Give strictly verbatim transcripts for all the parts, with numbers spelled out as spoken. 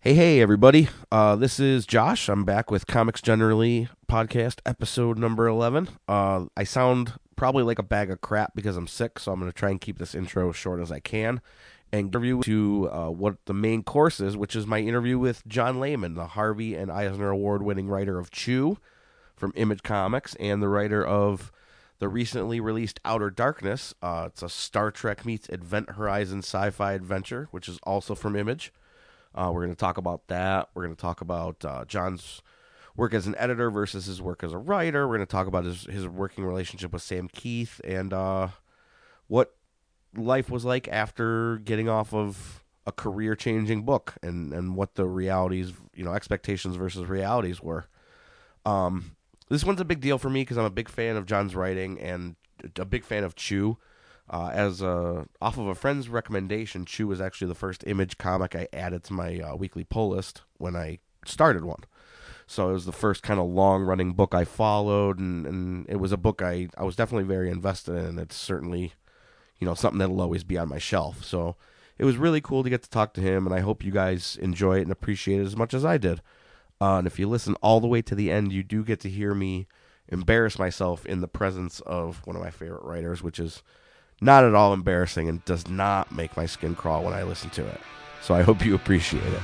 Hey, hey, everybody. Uh, this is Josh. I'm back with Comics Generally podcast, episode number eleven. Uh, I sound probably like a bag of crap because I'm sick, so I'm going to try and keep this intro as short as I can and give you to uh, what the main course is, which is my interview with John Layman, the Harvey and Eisner Award winning writer of Chew from Image Comics and the writer of the recently released Outer Darkness. Uh, it's a Star Trek meets Event Horizon sci-fi adventure, which is also from Image. Uh, we're going to talk about that. We're going to talk about uh, John's work as an editor versus his work as a writer. We're going to talk about his, his working relationship with Sam Keith and uh, what life was like after getting off of a career-changing book and, and what the realities, you know, expectations versus realities were. Um, this one's a big deal for me because I'm a big fan of John's writing and a big fan of Chew. Uh, as a, off of a friend's recommendation, Chew was actually the first Image comic I added to my uh, weekly pull list when I started one. So it was the first kind of long-running book I followed, and, and it was a book I, I was definitely very invested in, and it's certainly, you know, something that'll always be on my shelf. So it was really cool to get to talk to him, and I hope you guys enjoy it and appreciate it as much as I did. Uh, and if you listen all the way to the end, you do get to hear me embarrass myself in the presence of one of my favorite writers, which is not at all embarrassing and does not make my skin crawl when I listen to it. So I hope you appreciate it.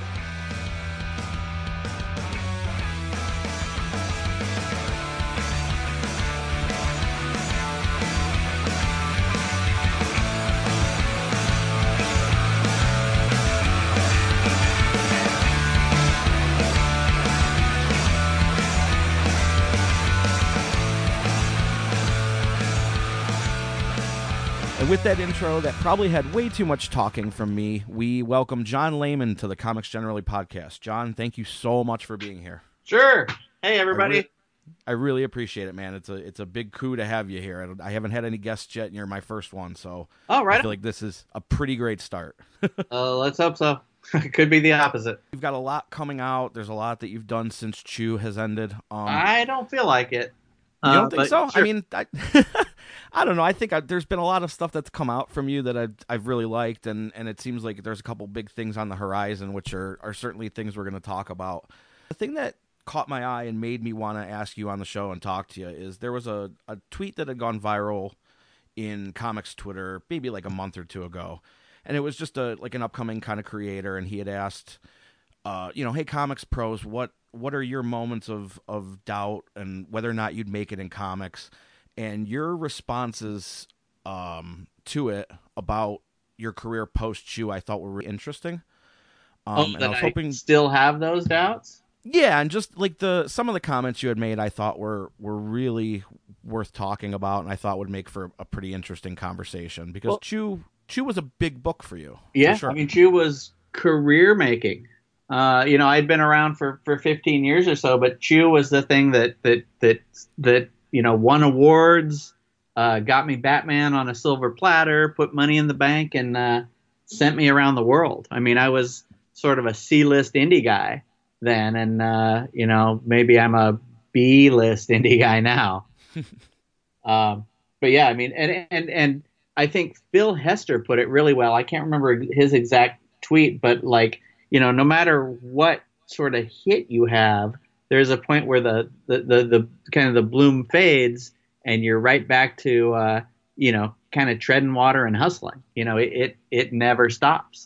With that intro that probably had way too much talking from me, we welcome John Layman to the Comics Generally podcast. John, thank you so much for being here. Sure. Hey, everybody. I, re- I really appreciate it, man. It's a it's a big coup to have you here. I haven't had any guests yet, and you're my first one, so oh, right. I feel like this is a pretty great start. uh, let's hope so. It could be the opposite. You've got a lot coming out. There's a lot that you've done since Chew has ended. Um, I don't feel like it. You don't uh, think so? Sure. I mean, I, I don't know. I think I, there's been a lot of stuff that's come out from you that I've, I've really liked, and, and it seems like there's a couple big things on the horizon, which are, are certainly things we're going to talk about. The thing that caught my eye and made me want to ask you on the show and talk to you is there was a, a tweet that had gone viral in comics Twitter maybe like a month or two ago, and it was just a like an upcoming kind of creator, and he had asked, uh, you know, hey, comics pros, what what are your moments of, of doubt and whether or not you'd make it in comics? And your responses um, to it about your career post-Chew I thought were really interesting. Um, oh, and that I was I hoping still have those doubts? Yeah, and just like the some of the comments you had made I thought were, were really worth talking about and I thought would make for a pretty interesting conversation because well, Chew, Chew was a big book for you. Yeah, for sure. I mean, Chew was career-making. Uh, you know, I'd been around for, for fifteen years or so, but Chew was the thing that that that that you know won awards, uh, got me Batman on a silver platter, put money in the bank, and uh, sent me around the world. I mean, I was sort of a C-list indie guy then, and uh, you know, maybe I'm a B-list indie guy now. um, but yeah, I mean, and and and I think Phil Hester put it really well. I can't remember his exact tweet, but like. You know, no matter what sort of hit you have, there's a point where the the, the, the kind of the bloom fades and you're right back to, uh, you know, kind of treading water and hustling. You know, it it, it never stops.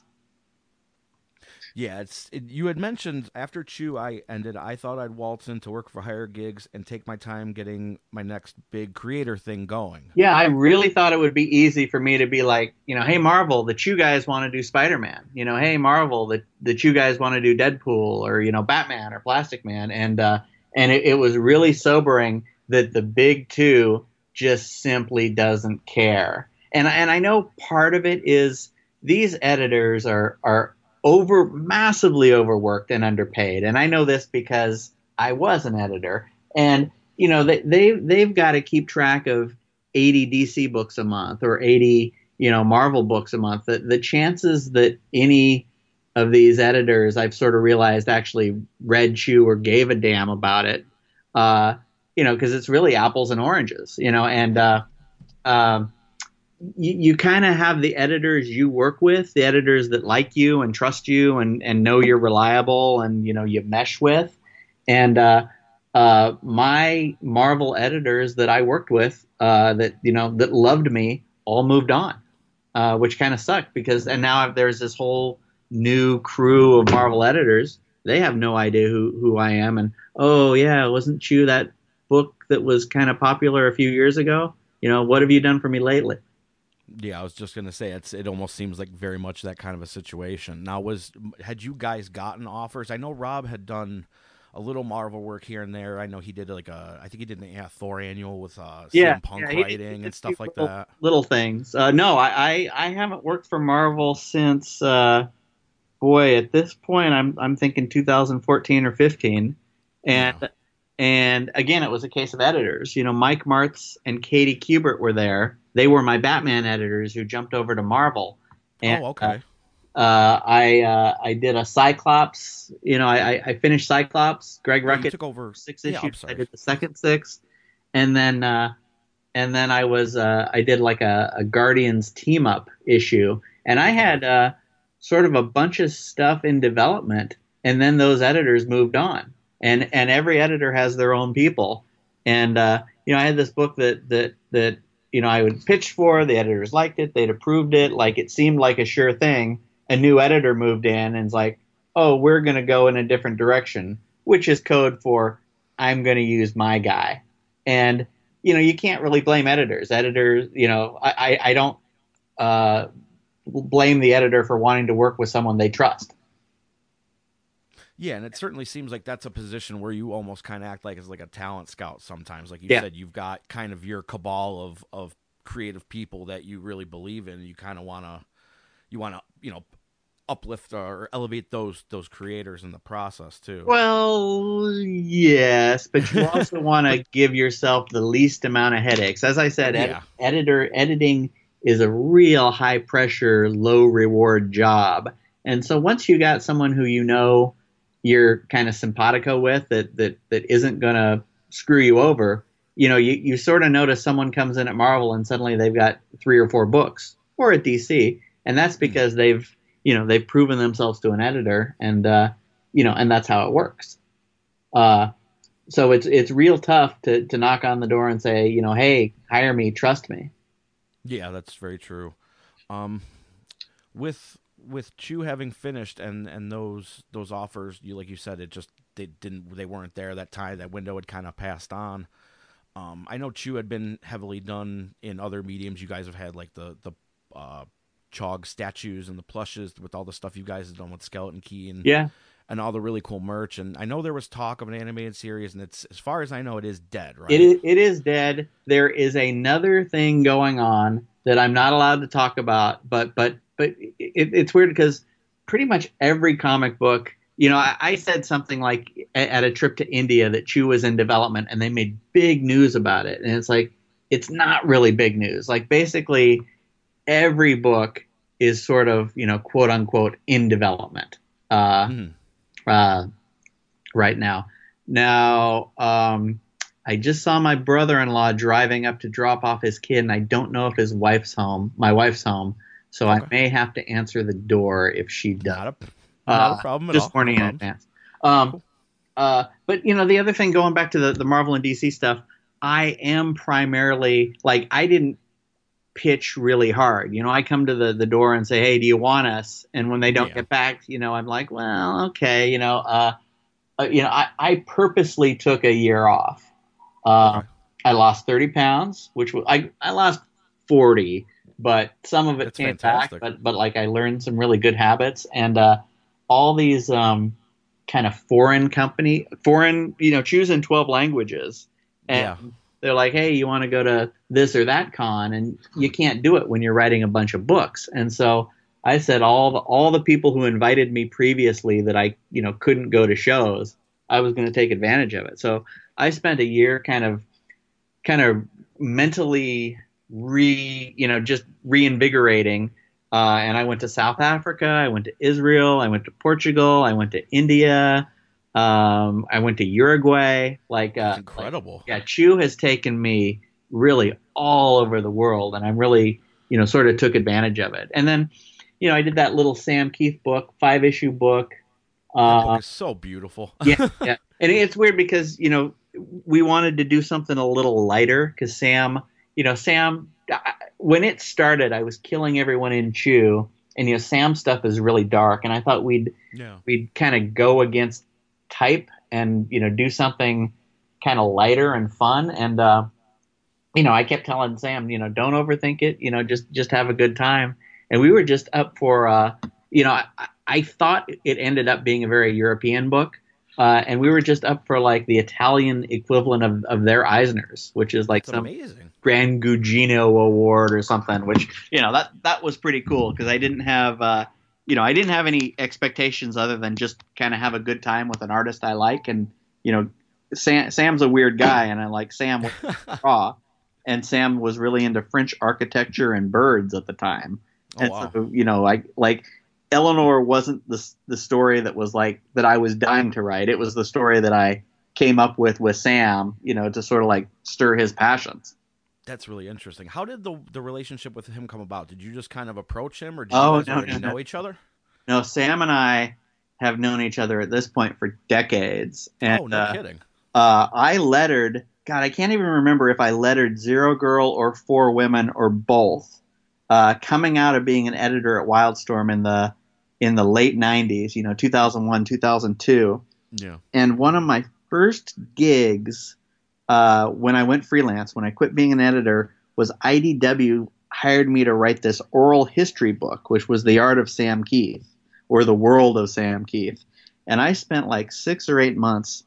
Yeah, it's it, you had mentioned after Chew I ended, I thought I'd waltz in to work for higher gigs and take my time getting my next big creator thing going. Yeah, I really thought it would be easy for me to be like, you know, hey, Marvel, the Chew guys want to do Spider-Man. You know, hey, Marvel, the, the Chew guys want to do Deadpool or, you know, Batman or Plastic Man. And, uh, and it, it was really sobering that the big two just simply doesn't care. And, and I know part of it is these editors are are over massively overworked and underpaid. And I know this because I was an editor. And, you know, they, they, they've got to keep track of eighty D C books a month or eighty, you know, Marvel books a month. The, the chances that any of these editors, I've sort of realized, actually read Chew or gave a damn about it, uh, you know, because it's really apples and oranges, you know, and uh, um, you, you kind of have the editors you work with, the editors that like you and trust you and, and know you're reliable and you know you mesh with. And uh, uh, my Marvel editors that I worked with, uh, that you know that loved me, all moved on, uh, which kind of sucked because and now there's this whole new crew of Marvel editors. They have no idea who who I am, and oh yeah, wasn't you that book that was kind of popular a few years ago? You know, what have you done for me lately? Yeah, I was just gonna say it's. It almost seems like very much that kind of a situation. Now, was had you guys gotten offers? I know Rob had done a little Marvel work here and there. I know he did like a. I think he did an yeah, Thor annual with uh, Yeah, C M Punk yeah, he did, he writing did and a few stuff like little, that. little things. Uh, no, I, I, I haven't worked for Marvel since, uh, boy, at this point, I'm, I'm thinking two thousand fourteen or fifteen, and Yeah. and again, it was a case of editors. You know, Mike Martz and Katie Kubert were there. They were my Batman editors who jumped over to Marvel, and Oh, uh, okay. uh, I uh, I did a Cyclops. You know, I, I I finished Cyclops. Greg Yeah, you Ruckus took over. six Yeah, I'm issues. I sorry. did the second six, and then. Uh, and then I was uh, I did like a, a Guardians team up issue, and I Okay. had uh, sort of a bunch of stuff in development, and then those editors moved on, and and every editor has their own people, and uh, you know I had this book that that that you know I would pitch for, the editors liked it, they'd approved it, like it seemed like a sure thing. A new editor moved in and it's like, oh, we're going to go in a different direction, which is code for I'm going to use my guy, and you know, you can't really blame editors. Editors, you know, I, I, I don't uh, blame the editor for wanting to work with someone they trust. Yeah, and it certainly seems like that's a position where you almost kind of act like as like a talent scout sometimes. Like you Yeah. said, you've got kind of your cabal of of creative people that you really believe in. And you kind of want to you want to you know uplift or elevate those those creators in the process too. Well, yes, but you also want But to give yourself the least amount of headaches. As I said, ed- yeah, editor editing is a real high pressure, low reward job. And so once you got someone who you know you're kind of simpatico with that that that isn't going to screw you over, you know, you, you sort of notice someone comes in at Marvel and suddenly they've got three or four books or at D C, and that's mm, because they've, you know, they've proven themselves to an editor and uh you know, and that's how it works. Uh, so it's it's real tough to to knock on the door and say, you know, hey, hire me, trust me. yeah, that's very true. Um, with with Chew having finished and and those those offers, you like you said, it just they didn't they weren't there that time. That window had kind of passed on. Um, I know Chew had been heavily done in other mediums. You guys have had like the the uh, Chog statues and the plushes with all the stuff you guys have done with Skeleton Key and Yeah, and all the really cool merch. And I know there was talk of an animated series, and it's as far as I know, it is dead, it right? is it is dead. There is another thing going on that I'm not allowed to talk about, but but but it, it's weird because pretty much every comic book, you know, I, I said something like at, at a trip to India that Chew was in development, and they made big news about it, and it's like it's not really big news. Like basically every book is sort of, you know, quote unquote in development uh, Mm-hmm. uh, right now. Now, um, I just saw my brother-in-law driving up to drop off his kid, and I don't know if his wife's home. My wife's home, so I Okay, may have to answer the door if she does. not a not a Uh, problem at just all. No warning in problems. advance. Um, Cool. uh, but you know, the other thing, going back to the the Marvel and D C stuff, I am primarily like I didn't pitch really hard. You know, I come to the, the door and say, hey, do you want us? And when they don't Yeah. get back, you know, I'm like, well, okay, you know, uh, uh, you know, I, I purposely took a year off. Uh, Okay. I lost thirty pounds, which was, I, I lost forty, but some of it That's came back, fantastic. but, but like I learned some really good habits and, uh, all these, um, kind of foreign company, foreign, you know, choosing twelve languages. And Yeah. they're like, hey, you want to go to this or that con? And you can't do it when you're writing a bunch of books. And so I said, all the, all the people who invited me previously that I, you know, couldn't go to shows, I was going to take advantage of it. So I spent a year kind of, kind of mentally re, you know, just reinvigorating. Uh, and I went to South Africa, I went to Israel, I went to Portugal, I went to India, um, I went to Uruguay. Like, That's uh, like, incredible. yeah, Chew has taken me really all over the world, and I'm really you know, sort of took advantage of it. And then, you know, I did that little Sam Keith book, five issue book. That book Uh, is so beautiful. yeah, yeah. And it's weird because, you know, we wanted to do something a little lighter because Sam, you know, Sam, I- when it started, I was killing everyone in Chew, and, you know, Sam's stuff is really dark. And I thought we'd, Yeah. we'd kind of go against type and, you know, do something kind of lighter and fun. And, uh, you know, I kept telling Sam, you know, don't overthink it, you know, just, just have a good time. And we were just up for, uh, you know, I, I thought it ended up being a very European book. Uh, and we were just up for like the Italian equivalent of, of their Eisners, which is like That's some amazing. Grand Gugino Award or something, which, you know, that, that was pretty cool because I didn't have, uh, you know, I didn't have any expectations other than just kind of have a good time with an artist I like. And, you know, Sam, Sam's a weird guy, and I like Sam was raw, and Sam was really into French architecture and birds at the time. Oh, And wow. so, you know, I like Eleanor wasn't the the story that was like that I was dying to write. It was the story that I came up with with Sam, you know, to sort of like stir his passions. That's really interesting. How did the the relationship with him come about? Did you just kind of approach him, or did you Oh guys no, already no, no, know each other? no! Sam and I have known each other at this point for decades, and Oh, no uh, kidding. uh, I lettered. God, I can't even remember if I lettered Zero Girl or Four Women or both. Uh, coming out of being an editor at Wildstorm in the in the late nineties, you know, two thousand one, two thousand two. Yeah. And one of my first gigs uh, when I went freelance, when I quit being an editor, was I D W hired me to write this oral history book, which was The Art of Sam Keith, or The World of Sam Keith. And I spent like six or eight months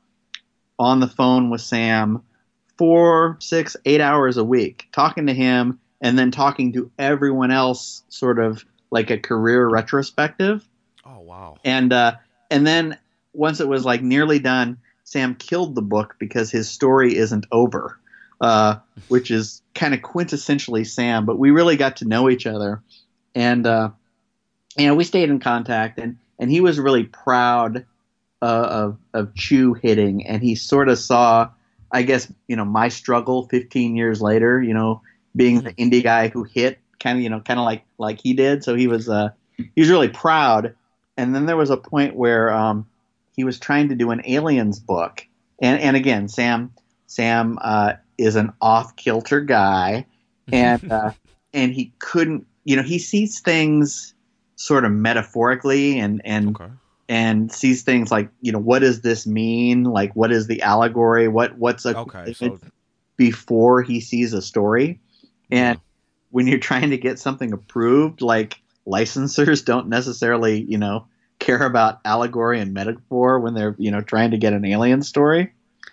on the phone with Sam, four, six, eight hours a week, talking to him and then talking to everyone else, sort of like a career retrospective. Oh, wow. And uh, and then once it was like nearly done, Sam killed the book because his story isn't over, uh, which is kind of quintessentially Sam. But we really got to know each other, and uh, you know, we stayed in contact. and And he was really proud uh, of of Chew hitting, and he sort of saw, I guess, you know, my struggle fifteen years later. You know, being the indie guy who hit, kind of, you know, kind of like like he did. So he was uh, he was really proud. And then there was a point where um, he was trying to do an aliens book, and and again, Sam Sam uh, is an off kilter guy, and uh, and he couldn't, you know, he sees things sort of metaphorically, and and Okay. and sees things like, you know, what does this mean? Like, what is the allegory? What what's a Okay. So, before he sees a story, and yeah. when you're trying to get something approved, like licensors don't necessarily, you know, care about allegory and metaphor when they're, you know, trying to get an alien story.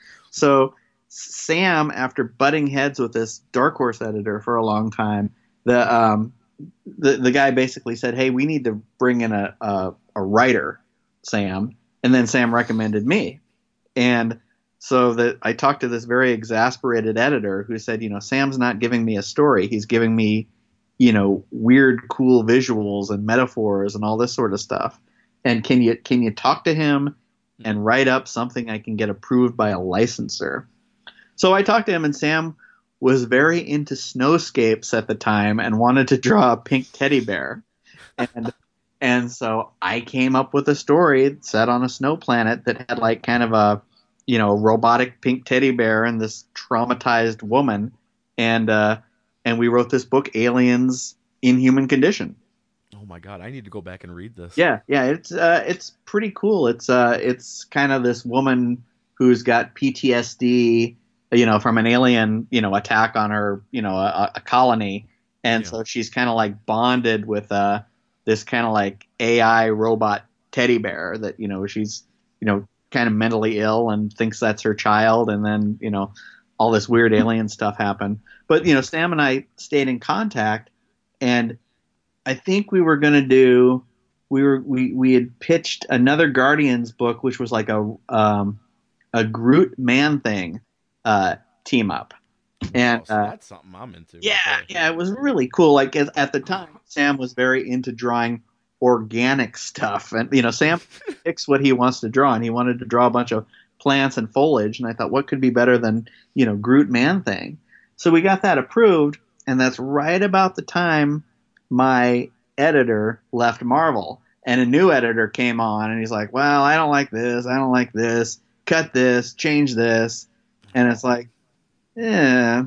So Sam, after butting heads with this Dark Horse editor for a long time, the um, the the guy basically said, "Hey, we need to bring in a a, a writer, Sam." And then Sam recommended me, and so that I talked to this very exasperated editor who said, you know, Sam's not giving me a story; he's giving me, you know, weird, cool visuals and metaphors and all this sort of stuff. And can you can you talk to him and write up something I can get approved by a licensor? So I talked to him, and Sam was very into snowscapes at the time and wanted to draw a pink teddy bear. And and so I came up with a story set on a snow planet that had like kind of a, you know, robotic pink teddy bear and this traumatized woman. And uh, and we wrote this book, Aliens in Human Condition. Oh my God, I need to go back and read this. Yeah, yeah, it's uh, it's pretty cool. It's uh, it's kind of this woman who's got P T S D, you know, from an alien, you know, attack on her, you know, a, a colony, and Yeah. so she's kind of like bonded with uh, this kind of like A I robot teddy bear that, you know, she's, you know, kind of mentally ill and thinks that's her child, and then, you know, all this weird alien stuff happened. But, you know, Sam and I stayed in contact, and I think we were going to do, we were, we, we had pitched another Guardians book, which was like a, um, a Groot Man Thing, uh, team up. And, Oh, so uh, that's something I'm into. yeah, right there. yeah, it was really cool. Like at, at the time, Sam was very into drawing organic stuff, and, you know, Sam picks what he wants to draw, and he wanted to draw a bunch of plants and foliage. And I thought, what could be better than, you know, Groot Man Thing? So we got that approved. and that's right about the time my editor left Marvel, and a new editor came on, and he's like, well, I don't like this, I don't like this, cut this, change this, and it's like, eh,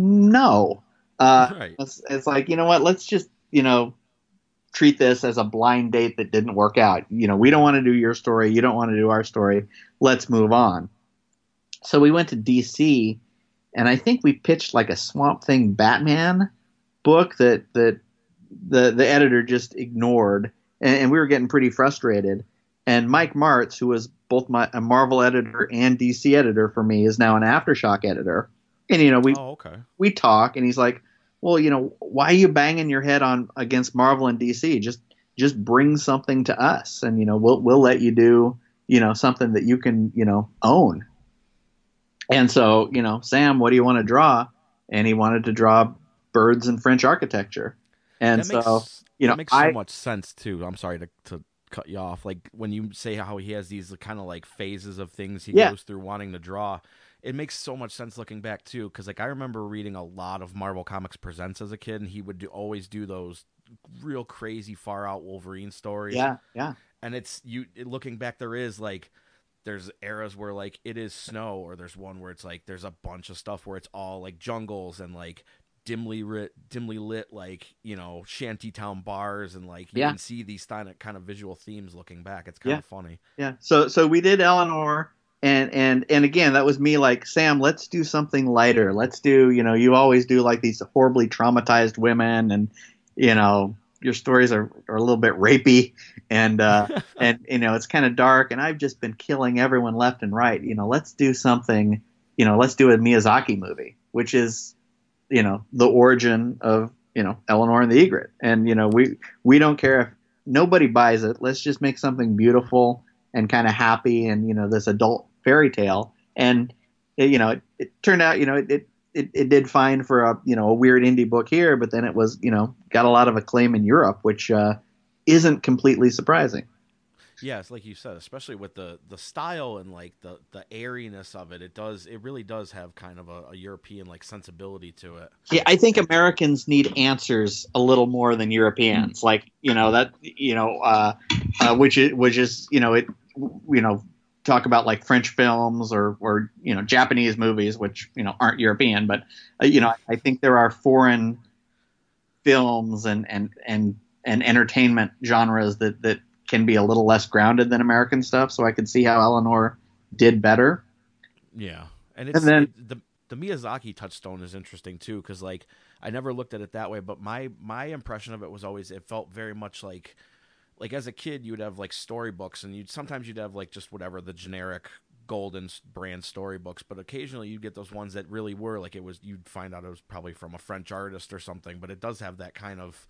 no. Uh, Right. it's, it's like, you know what, let's just, you know, treat this as a blind date that didn't work out. You know, we don't want to do your story, you don't want to do our story, let's move on. So we went to D C, and I think we pitched like a Swamp Thing Batman book that that the the editor just ignored, and, and we were getting pretty frustrated. And Mike Martz, who was both my a Marvel editor and D C editor for me, is now an Aftershock editor. And you know, we Oh, okay. we talk, and he's like, "Well, you know, why are you banging your head on against Marvel and D C? Just just bring something to us, and you know, we'll we'll let you do, you know, something that you can, you know, own." And so, you know, Sam, what do you want to draw? And he wanted to draw birds and French architecture. And That so, makes you know, that makes so I much sense too. I'm sorry to to cut you off. Like when you say how he has these kind of like phases of things he Yeah. goes through wanting to draw, it makes so much sense looking back too. Because like I remember reading a lot of Marvel Comics Presents as a kid, and he would do, always do those real crazy far out Wolverine stories. yeah, yeah, And it's you it, looking back, there is like there's eras where like it is snow, or there's one where it's like there's a bunch of stuff where it's all like jungles and like dimly lit, dimly lit, like, you know, shantytown bars, and like you yeah, can see these kind of kind of visual themes looking back. It's kind yeah, of funny. yeah. So so we did Eleanor, and and and again, that was me like, Sam, let's do something lighter. Let's do, you know, you always do like these horribly traumatized women, and you know, your stories are, are a little bit rapey, and uh and you know, it's kind of dark, and I've just been killing everyone left and right. You know, let's do something, you know, let's do a Miyazaki movie, which is, you know, the origin of, you know, Eleanor and the Egret. And you know, we we don't care if nobody buys it. Let's just make something beautiful and kind of happy, and you know, this adult fairy tale. And it, you know, it, it turned out, you know, it, it it it did fine for a, you know, a weird indie book here, but then it was, you know, got a lot of acclaim in Europe, which uh, isn't completely surprising. Yes, like you said, especially with the the style and like the the airiness of it, it does it really does have kind of a, a European like sensibility to it. Yeah, I think Americans need answers a little more than Europeans. Like, you know, that, you know, uh, uh, which is which is, you know, it, you know, talk about like French films, or or you know, Japanese movies, which, you know, aren't European, but uh, you know, I think there are foreign films and and and and entertainment genres that that can be a little less grounded than American stuff. So I could see how Eleanor did better. Yeah, and And it's then it, the the Miyazaki touchstone is interesting too, because like I never looked at it that way, but my my impression of it was always it felt very much like like as a kid you would have like storybooks, and you'd sometimes you'd have like just whatever the generic golden s- brand storybooks, but occasionally you'd get those ones that really were like it was you'd find out it was probably from a French artist or something, but it does have that kind of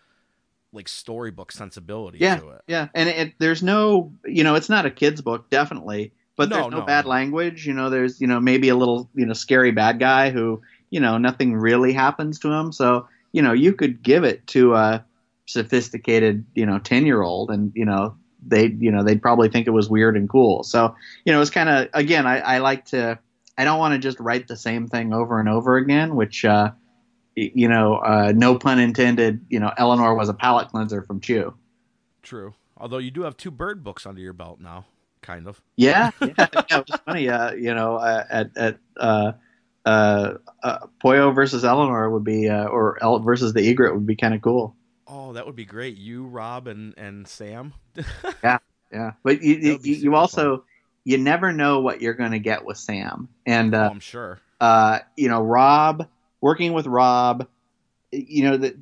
like storybook sensibility yeah, to it. yeah, and it, there's no, you know, it's not a kid's book, definitely, but No, there's no no, bad no. language. You know, there's, you know, maybe a little, you know, scary bad guy who, you know, nothing really happens to him. So, you know, you could give it to a sophisticated, you know, ten year old, and you know, they, you know, they'd probably think it was weird and cool. So, you know, it's kind of, again, I, I like to, I don't want to just write the same thing over and over again, which, uh, you know, uh, no pun intended, you know, Eleanor was a palate cleanser from Chew. True. Although you do have two bird books under your belt now, kind of. Yeah, yeah, yeah. It was funny. Uh, you know, uh, at at uh, uh, uh, Poyo versus Eleanor would be, uh, or El versus the Egret would be kind of cool. Oh, that would be great. You, Rob, and and Sam. Yeah, yeah. But you That you, would be you super fun. also, you never know what you're going to get with Sam, and Oh, uh, I'm sure. uh, you know, Rob, working with Rob, you know, that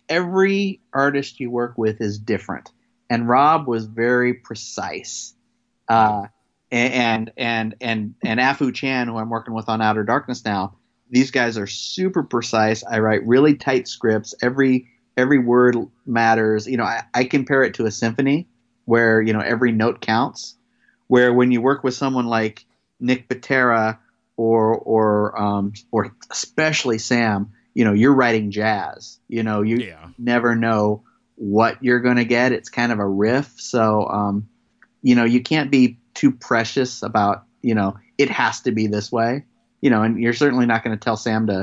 every artist you work with is different, and Rob was very precise. Yeah. Uh, and and and and Afu Chan, who I'm working with on Outer Darkness now, these guys are super precise. I write really tight scripts. Every every word matters. You know, I, I compare it to a symphony where, you know, every note counts. Where when you work with someone like Nick Patera, or or um, or especially Sam, you know, you're writing jazz. You know, you Yeah. never know what you're going to get. It's kind of a riff. So um, you know, you can't be too precious about, you know, it has to be this way, you know, and you're certainly not going to tell Sam to,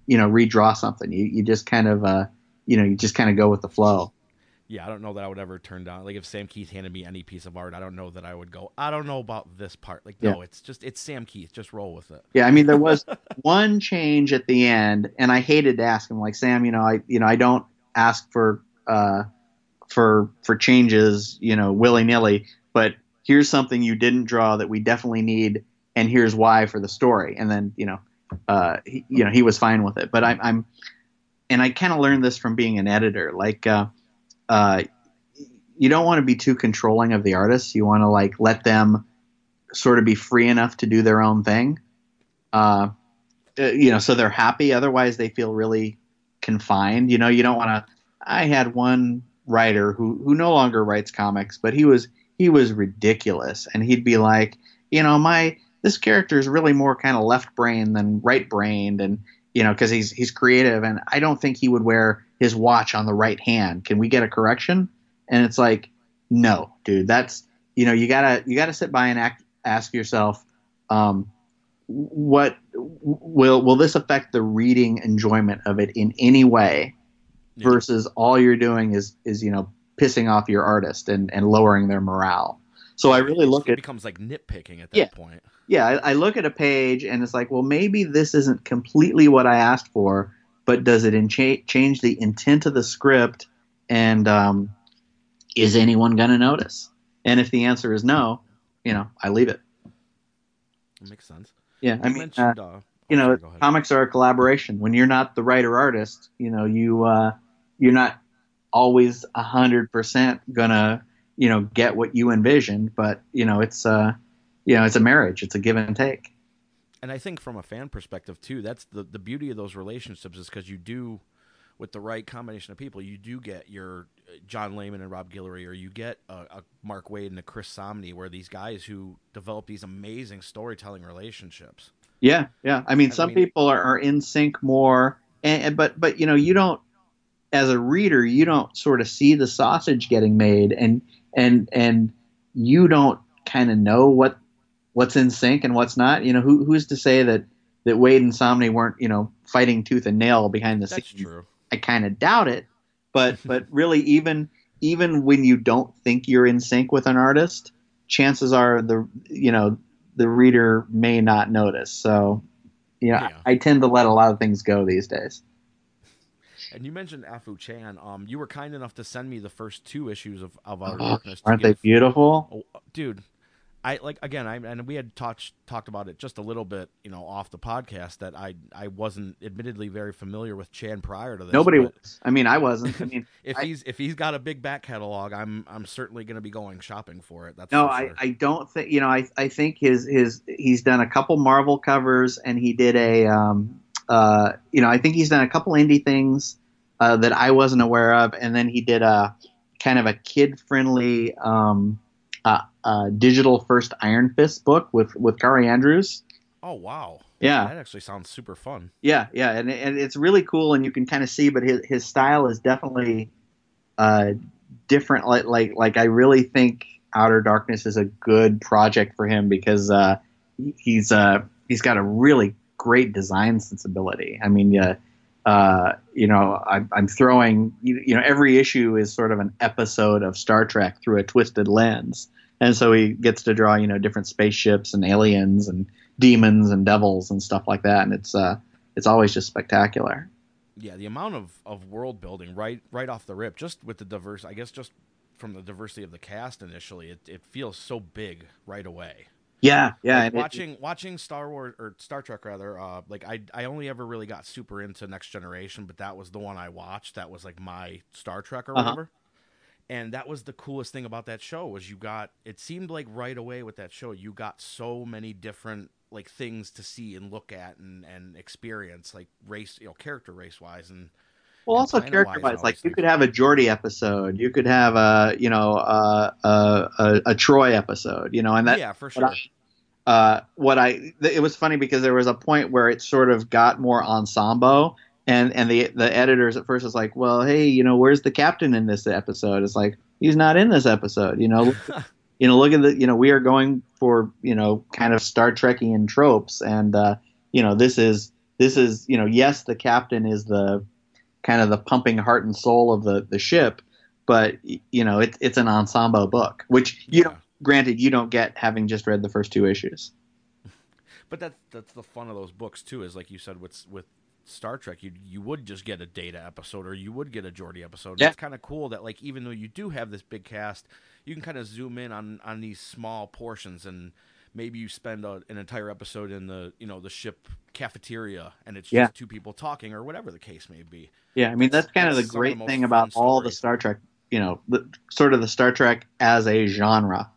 you know, redraw something. You you just kind of uh, you know, you just kind of go with the flow. Yeah, I don't know that I would ever turn down. Like if Sam Keith handed me any piece of art, I don't know that I would go, I don't know about this part. Like Yeah. no, it's just it's Sam Keith. Just roll with it. Yeah, I mean, there was one change at the end, and I hated to ask him, like, Sam, you know, I you know, I don't ask for uh for for changes, you know, willy nilly, but here's something you didn't draw that we definitely need, and here's why for the story. And then you know, uh, he, you know, he was fine with it. But I'm, I'm and I kind of learned this from being an editor, like. Uh, uh, you don't want to be too controlling of the artists. You want to like let them sort of be free enough to do their own thing, uh, you know, so they're happy. Otherwise, they feel really confined. You know, you don't want to. I had one writer who who no longer writes comics, but he was he was ridiculous, and he'd be like, you know, my this character is really more kind of left brain than right brained, and you know, because he's he's creative, and I don't think he would wear his watch on the right hand. Can we get a correction? And it's like, no, dude, that's, you know, you gotta, you gotta sit by and act, ask yourself, um, what will, will this affect the reading enjoyment of it in any way Yeah. versus all you're doing is, is, you know, pissing off your artist and, and lowering their morale. So I really It look just at, becomes like nitpicking at that Yeah. point. yeah, I, I look at a page and it's like, well, maybe this isn't completely what I asked for, but does it in cha- change the intent of the script? And, um, is anyone going to notice? And if the answer is no, you know, I leave it. That makes sense. Yeah, You I mean, mentioned, uh, uh, oh, you know, sorry, go ahead. comics are a collaboration. When you're not the writer artist, you know, you uh, you're not always a hundred percent gonna, you know, get what you envisioned. But you know, it's uh, you know, it's a marriage. It's a give and take. And I think from a fan perspective too, that's the the beauty of those relationships is because you do, with the right combination of people, you do get your John Layman and Rob Guillory, or you get a, a Mark Waid and a Chris Samnee, where these guys who develop these amazing storytelling relationships. Yeah, yeah. I mean, I some mean- people are, are in sync more, and, and but but you know, you don't, as a reader, you don't sort of see the sausage getting made, and and and you don't kind of know what what's in sync and what's not. You know, who who's to say that that Waid and Somney weren't, you know, fighting tooth and nail behind the That's scenes? true. I kind of doubt it, but but really, even even when you don't think you're in sync with an artist, chances are the you know the reader may not notice. So, you know, Yeah. I, I tend to let a lot of things go these days. And you mentioned Afu Chan. Um, you were kind enough to send me the first two issues of, of Outer Oh, Darkness. To aren't give, they beautiful? Oh, dude, I like again. I and we had talked talked about it just a little bit, you know, off the podcast. That I I wasn't admittedly very familiar with Chan prior to this. Nobody but was. I mean, I wasn't. I mean, if I, he's if he's got a big back catalog, I'm I'm certainly going to be going shopping for it. That's no, for I, sure. I don't think you know. I I think his his he's done a couple Marvel covers, and he did a um uh you know I think he's done a couple indie things uh, that I wasn't aware of, and then he did a kind of a kid friendly um uh, uh digital first Iron Fist book with with Kari Andrews. Oh wow. Yeah. That actually sounds super fun. Yeah, yeah, and and it's really cool, and you can kind of see, but his his style is definitely uh different. Like like like I really think Outer Darkness is a good project for him because uh he's uh he's got a really great design sensibility. I mean, yeah. Uh, you know, I, I'm throwing, you, you know, every issue is sort of an episode of Star Trek through a twisted lens. And so he gets to draw, you know, different spaceships and aliens and demons and devils and stuff like that. And it's, uh, it's always just spectacular. Yeah, the amount of, of world building right right off the rip, just with the diverse, I guess, just from the diversity of the cast initially, it, it feels so big right away. Yeah, yeah. Like and it- watching watching Star Wars or Star Trek rather, uh, like I I only ever really got super into Next Generation, but that was the one I watched. That was like my Star Trek or Uh-huh. whatever. And that was the coolest thing about that show was you got it seemed like right away with that show you got so many different like things to see and look at and, and experience like race you know character race wise and Well, and also planet-wise and character-wise, all like these you things. could have a Geordi episode, you could have a, you know, uh, a, a, a Troy episode, you know, and that, yeah for what sure. I- uh, what I, th- it was funny because there was a point where it sort of got more ensemble, and and the the editors at first was like, well, hey, you know, where's the captain in this episode? It's like he's not in this episode, you know. You know, look at the, you know, we are going for, you know, kind of Star Trekian tropes, and uh, you know, this is this is, you know, yes, the captain is the kind of the pumping heart and soul of the, the ship, but you know, it's it's an ensemble book, which you Yeah. don't, granted, you don't get having just read the first two issues. But that's that's the fun of those books too. Is like you said with with Star Trek, you you would just get a Data episode or you would get a Geordi episode. Yeah. It's kind of cool that like even though you do have this big cast, you can kind of zoom in on on these small portions, and maybe you spend a, an entire episode in the you know the ship cafeteria, and it's just Yeah. two people talking or whatever the case may be. Yeah, I mean that's, That's- kind of the that's some of the great most thing fun about all the stories. Star Trek, you know, the, sort of the Star Trek as a genre.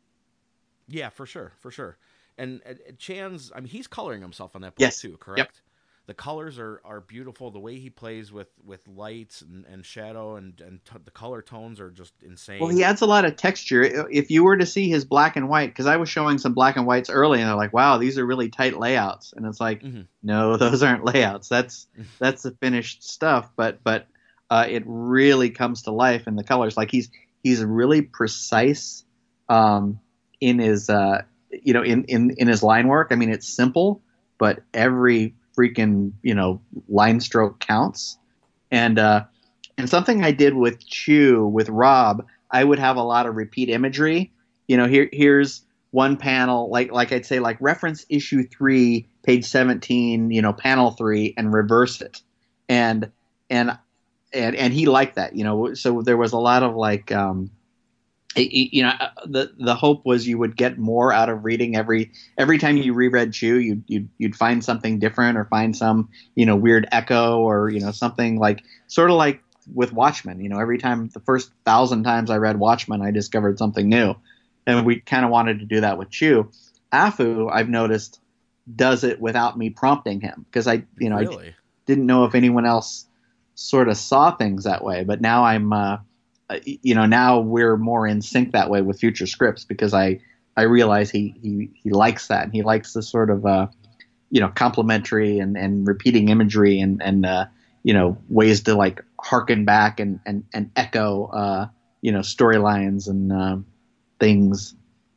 Yeah, for sure, for sure. And uh, Chan's, I mean, he's coloring himself on that book Yes. too, correct? The colors are, are beautiful. The way he plays with, with lights and, and shadow and, and t- the color tones are just insane. Well, he adds a lot of texture. If you were to see his black and white, because I was showing some black and whites early, and they're like, "Wow, these are really tight layouts," and it's like, Mhm. no, those aren't layouts. That's that's the finished stuff. But but uh, it really comes to life in the colors. Like he's he's really precise um, in his uh, you know in, in in his line work. I mean, it's simple, but every freaking you know line stroke counts. And uh, and something I did with Chew with Rob, I would have a lot of repeat imagery. You know, here here's one panel, like like I'd say, like reference issue three, page seventeen, you know, panel three, and reverse it. And and and and he liked that, you know. So there was a lot of like, um, it- it- you know, uh, the the hope was you would get more out of reading every every time you reread Chew, you'd you'd you'd find something different or find some you know weird echo or you know something like sort of like with Watchmen. You know, every time the first thousand times I read Watchmen, I discovered something new, and we kind of wanted to do that with Chew. Afu, I've noticed, does it without me prompting him because I you know I Really? didn't know if anyone else sort of saw things that way, but now I'm, uh, uh, you know, now we're more in sync that way with future scripts because I, I realize he, he, he likes that and he likes the sort of, uh, you know, complimentary and, and repeating imagery and, and, uh, you know, ways to like harken back and, and, and echo, uh, you know, storylines and, uh, things.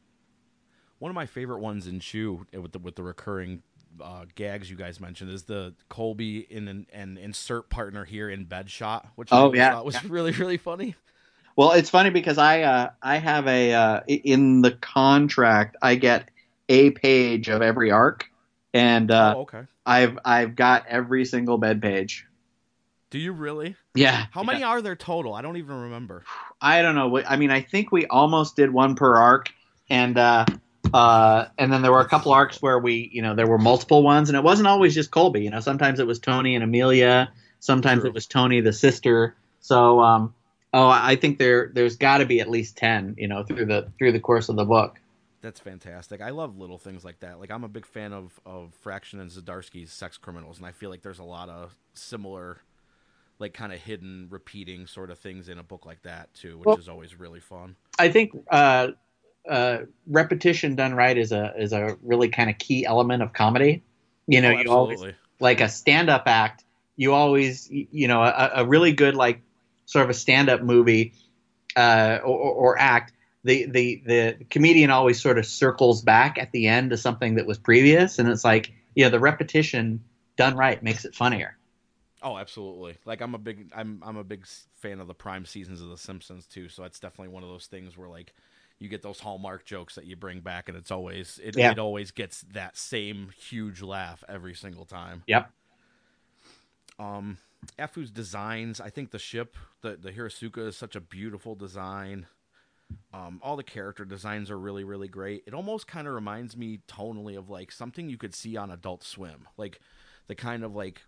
One of my favorite ones in Chew with the, with the recurring uh, gags you guys mentioned is the Colby in an, an insert partner here in bed shot, which I Oh, always yeah, thought was yeah. really, really funny. Well, it's funny because I uh, I have a uh, in the contract I get a page of every arc, and uh, Oh, okay. I've I've got every single bed page. Do you really? Yeah. How many are there total? I don't even remember. I don't know. I mean, I think we almost did one per arc, and uh, uh, and then there were a couple arcs where we, you know, there were multiple ones, and it wasn't always just Colby. You know, sometimes it was Tony and Amelia, sometimes True. it was Tony the sister. So, um, oh, I think there there's got to be at least ten, you know, through the through the course of the book. That's fantastic. I love little things like that. Like I'm a big fan of, of Fraction and Zdarsky's Sex Criminals, and I feel like there's a lot of similar, like kind of hidden, repeating sort of things in a book like that too, which Well- is always really fun. I think uh, uh, repetition done right is a is a really kind of key element of comedy. You know, Oh, you always absolutely. like a stand up act. You always, you know, a, a really good like sort of a stand up movie uh, or, or act. The, the the comedian always sort of circles back at the end to something that was previous, and it's like, you know, the repetition done right makes it funnier. Oh, absolutely. Like I'm a big I'm I'm a big s- fan of the prime seasons of The Simpsons too. So it's definitely one of those things where like you get those hallmark jokes that you bring back, and it's always it, Yeah. it always gets that same huge laugh every single time. Yep. Um, Afu's designs, I think the ship, the the Hirosuka is such a beautiful design. Um, all the character designs are really, really great. It almost kind of reminds me tonally of like something you could see on Adult Swim, like the kind of like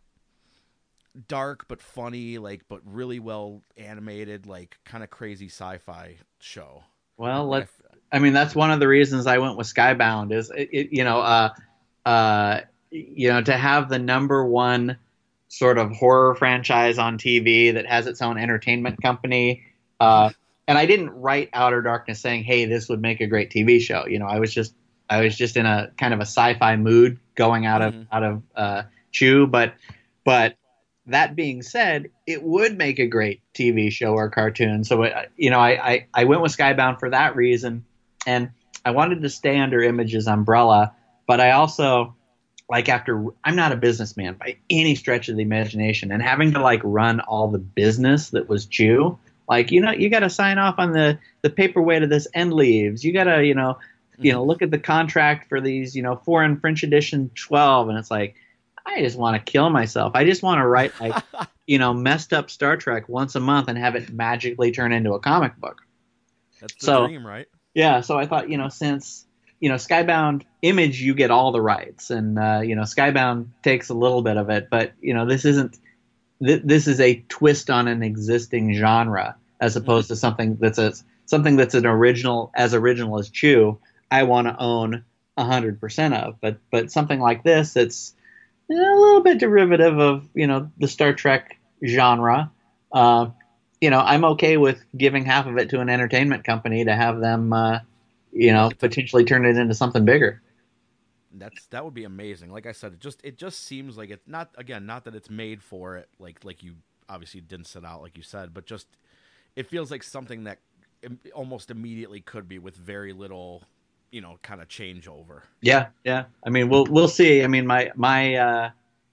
dark but funny, like but really well animated, like kind of crazy sci-fi show. Well, Like, let I mean that's one of the reasons I went with Skybound is it, it you know uh uh you know to have the number one sort of horror franchise on T V that has its own entertainment company. Uh, and I didn't write Outer Darkness saying, "Hey, this would make a great T V show." You know, I was just I was just in a kind of a sci-fi mood going out of Mhm. out of uh, Chew. But but that being said, it would make a great T V show or cartoon. So it, you know, I, I I went with Skybound for that reason, and I wanted to stay under Image's umbrella, but I also like after I'm not a businessman by any stretch of the imagination, and having to like run all the business that was Chew, like you know you got to sign off on the the paperweight of this end leaves. You got to you know you know look at the contract for these you know foreign French edition twelve, and it's like I just want to kill myself. I just want to write like you know messed up Star Trek once a month and have it magically turn into a comic book. That's the So dream, right? yeah, so I thought you know since you know, Skybound Image, you get all the rights, and uh, you know, Skybound takes a little bit of it, but you know, this isn't. Th- this is a twist on an existing genre, as opposed mm-hmm. to something that's a something that's an original, as original as Chew. I want to own a hundred percent of, but but something like this, that's a little bit derivative of you know the Star Trek genre. Uh, you know, I'm okay with giving half of it to an entertainment company to have them. Uh, you know, potentially turn it into something bigger. That's that would be amazing. Like I said, it just it just seems like it's not again, not that it's made for it, like like you obviously didn't set out like you said, but just it feels like something that almost immediately could be with very little, you know, kind of changeover. Yeah, yeah. I mean, we'll we'll see. I mean, my my uh,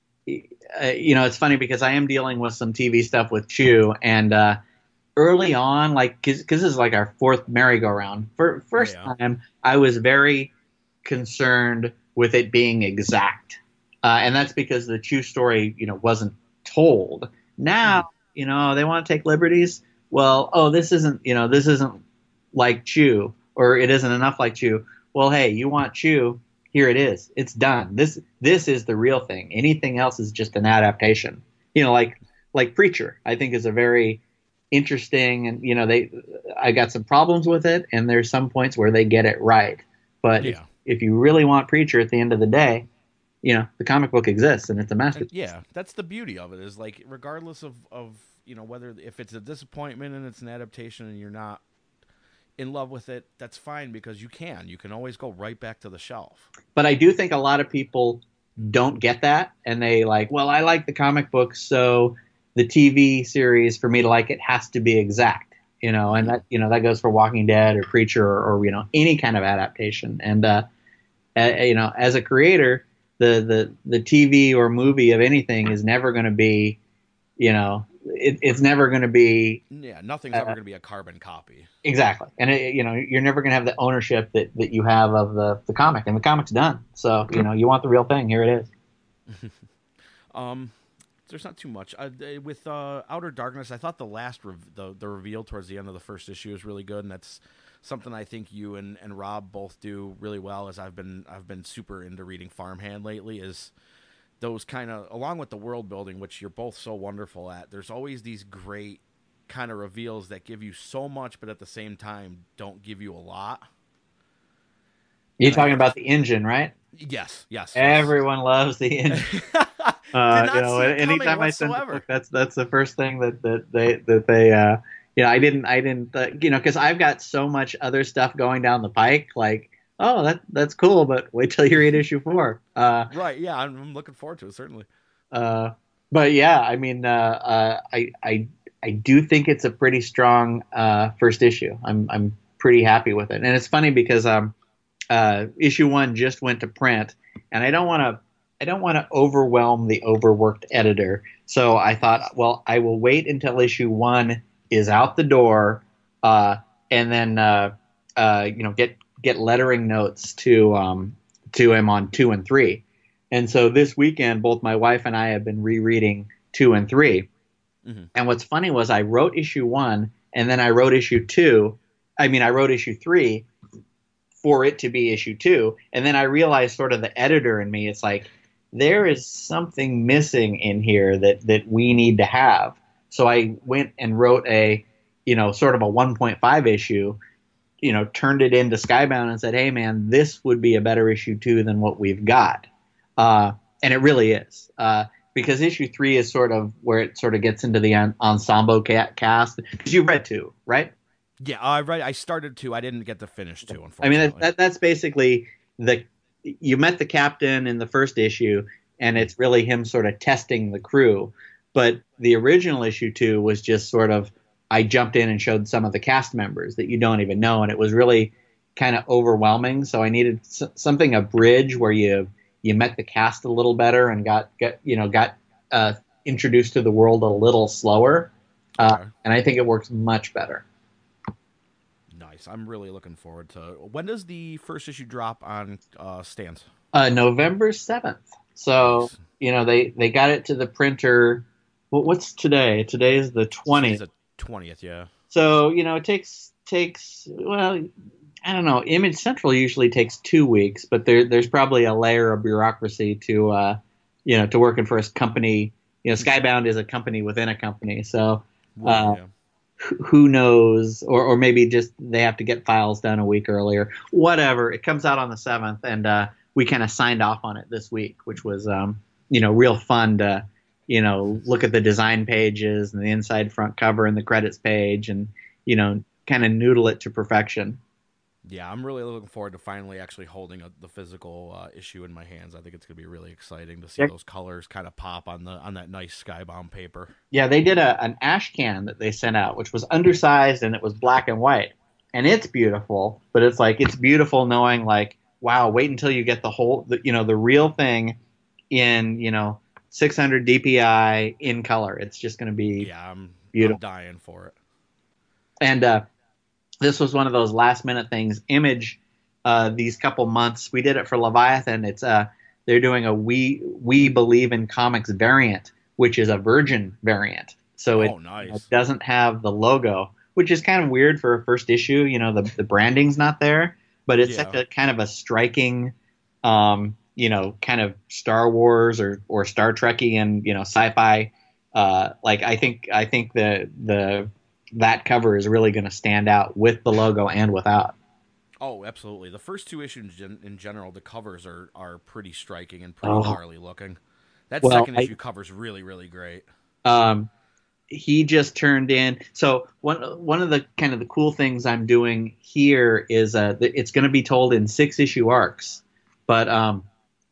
you know, it's funny because I am dealing with some T V stuff with Chew, and uh, early on, like, because this is like our fourth merry-go-round. For first yeah. time, I was very concerned with it being exact, uh, and that's because the Chew story, you know, wasn't told. Now, mm. you know, they want to take liberties. Well, oh, this isn't, you know, this isn't like Chew, or it isn't enough like Chew. Well, hey, you want Chew? Here it is. It's done. This this is the real thing. Anything else is just an adaptation. You know, like like Preacher, I think is a very interesting, and you know they I got some problems with it, and there's some points where they get it right, but yeah. if, if you really want Preacher at the end of the day, you know the comic book exists and it's a masterpiece. Yeah, that's the beauty of it, is like regardless of of you know whether if it's a disappointment and it's an adaptation and you're not in love with it, that's fine, because you can you can always go right back to the shelf. But I do think a lot of people don't get that, and they like, well, I like the comic books, so the T V series, for me to like it, has to be exact, you know, and that, you know, that goes for Walking Dead or Preacher or, or you know, any kind of adaptation. And, uh, uh, you know, as a creator, the, the, the T V or movie of anything is never going to be, you know, it, it's never going to be. Yeah, nothing's uh, ever going to be a carbon copy. Exactly. And, it, you know, you're never going to have the ownership that, that you have of the, the comic, and the comic's done. So, you know, you want the real thing. Here it is. um, There's not too much uh, with uh, Outer Darkness. I thought the last re- the the reveal towards the end of the first issue is really good, and that's something I think you and, and Rob both do really well. As I've been I've been super into reading Farmhand lately, is those kind of, along with the world building, which you're both so wonderful at. There's always these great kind of reveals that give you so much, but at the same time don't give you a lot. You're talking about the engine, right? Yes, yes. Everyone yes. loves the engine. Uh, you know, anytime I send a book, that's that's the first thing that, that they that they uh, you know I didn't I didn't uh, you know because I've got so much other stuff going down the pike, like, oh, that that's cool, but wait till you read issue four. Uh, right? Yeah, I'm, I'm looking forward to it, certainly. Uh, but yeah, I mean, uh, uh, I I I do think it's a pretty strong uh, first issue. I'm I'm pretty happy with it, and it's funny because um uh, issue one just went to print, and I don't want to. I don't want to overwhelm the overworked editor. So I thought, well, I will wait until issue one is out the door, uh, and then uh, uh, you know get get lettering notes to um, to him on two and three. And so this weekend, both my wife and I have been rereading two and three. Mm-hmm. And what's funny was I wrote issue one, and then I wrote issue two. I mean, I wrote issue three for it to be issue two, and then I realized, sort of the editor in me, it's like, there is something missing in here that, that we need to have. So I went and wrote a, you know, sort of a one point five issue, you know, turned it into Skybound and said, hey, man, this would be a better issue two than what we've got. Uh, and it really is. Uh, because issue three is sort of where it sort of gets into the en- ensemble ca- cast. Because you read two, right? Yeah, I read. I started two. I didn't get to finish two, unfortunately. I mean, that, that, that's basically the... You met the captain in the first issue, and it's really him sort of testing the crew. But the original issue two was just sort of, I jumped in and showed some of the cast members that you don't even know, and it was really kind of overwhelming. So I needed s- something, a bridge where you you met the cast a little better and got, got you know got uh, introduced to the world a little slower. Uh, Okay. and I think it works much better. Nice. I'm really looking forward to. When does the first issue drop on uh, stands? Uh, November seventh. So Nice. you know they they got it to the printer. Well, what's today? Today is the Today's twentieth. the twentieth. Yeah. So you know it takes takes well, I don't know. Image Central usually takes two weeks, but there there's probably a layer of bureaucracy to uh, you know to working for a company. You know, Skybound is a company within a company, so Right. uh, Yeah. who knows? Or or maybe just they have to get files done a week earlier. Whatever. It comes out on the seventh, and uh, we kind of signed off on it this week, which was um, you know real fun to you know look at the design pages and the inside front cover and the credits page and you know kind of noodle it to perfection. Yeah, I'm really looking forward to finally actually holding a, the physical uh, issue in my hands. I think it's gonna be really exciting to see Yeah. those colors kind of pop on the on that nice skybound paper. Yeah, they did a an ash can that they sent out, which was undersized and it was black and white, and it's beautiful. But it's like it's beautiful knowing like, wow, wait until you get the whole, the, you know, the real thing in you know six hundred D P I in color. It's just going to be Yeah, I'm I'm beautiful. dying for it. And uh, this was one of those last minute things. Image, uh, these couple months, we did it for Leviathan. It's uh, they're doing a we we believe in comics variant, which is a Virgin variant. So it, Oh, nice. it doesn't have the logo, which is kind of weird for a first issue. You know, the the branding's not there, but it's Yeah. such a kind of a striking, um, you know, kind of Star Wars or or Star Trekky and you know sci-fi. Uh, like I think I think the the that cover is really going to stand out with the logo and without. Oh, absolutely. The first two issues in, in general, the covers are are pretty striking and pretty Oh, gnarly looking. That well, second I, issue cover's really really great. um, he just turned in. So one one of the kind of the cool things I'm doing here is uh, it's going to be told in six issue arcs, but um,